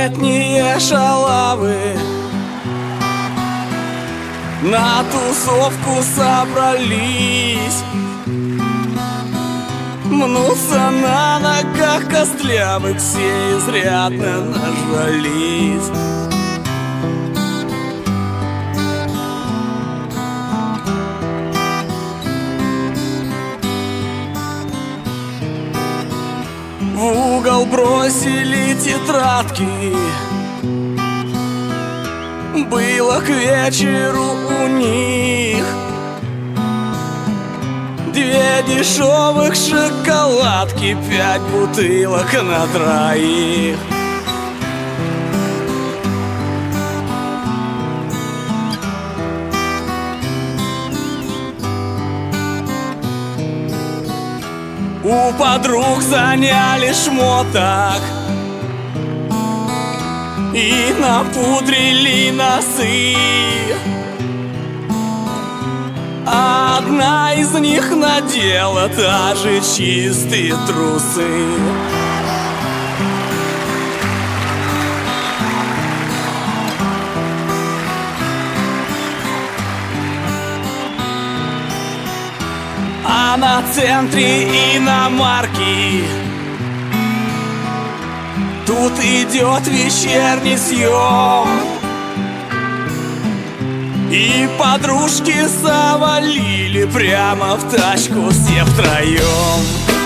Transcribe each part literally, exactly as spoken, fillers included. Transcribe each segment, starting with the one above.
Малолетние шалавы на тусовку собрались, мнутся на ногах костлявых, все изрядно нажрались. В угол бросили тетрадки, было к вечеру у них две дешевых шоколадки, пять бутылок на троих. У подруг заняли шмоток и напудрили носы. А одна из них надела даже чистые трусы. А на центре иномарки тут идет вечерний съем, и подружки завалили прямо в тачку все втроем.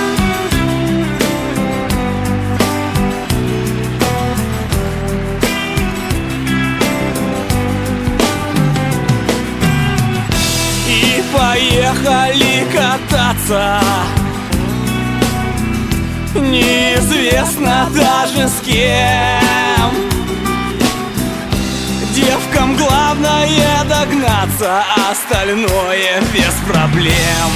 И поехали кататься, неизвестно даже с кем. Девкам главное догнаться, остальное без проблем.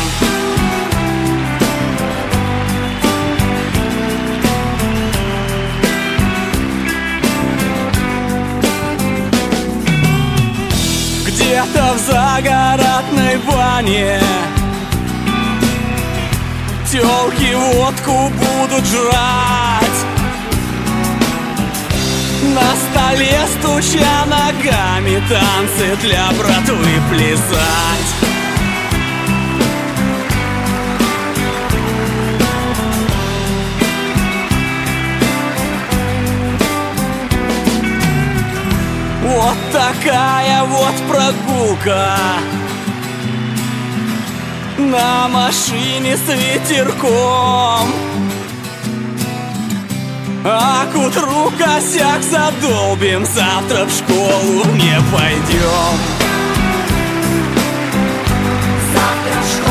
Где-то в загородной бане тёлки водку будут жрать, на столе стуча ногами танцы для братвы плясать. Вот такая вот прогулка на машине с ветерком. А к утру косяк задолбим, завтра в школу не пойдем. Завтра в школу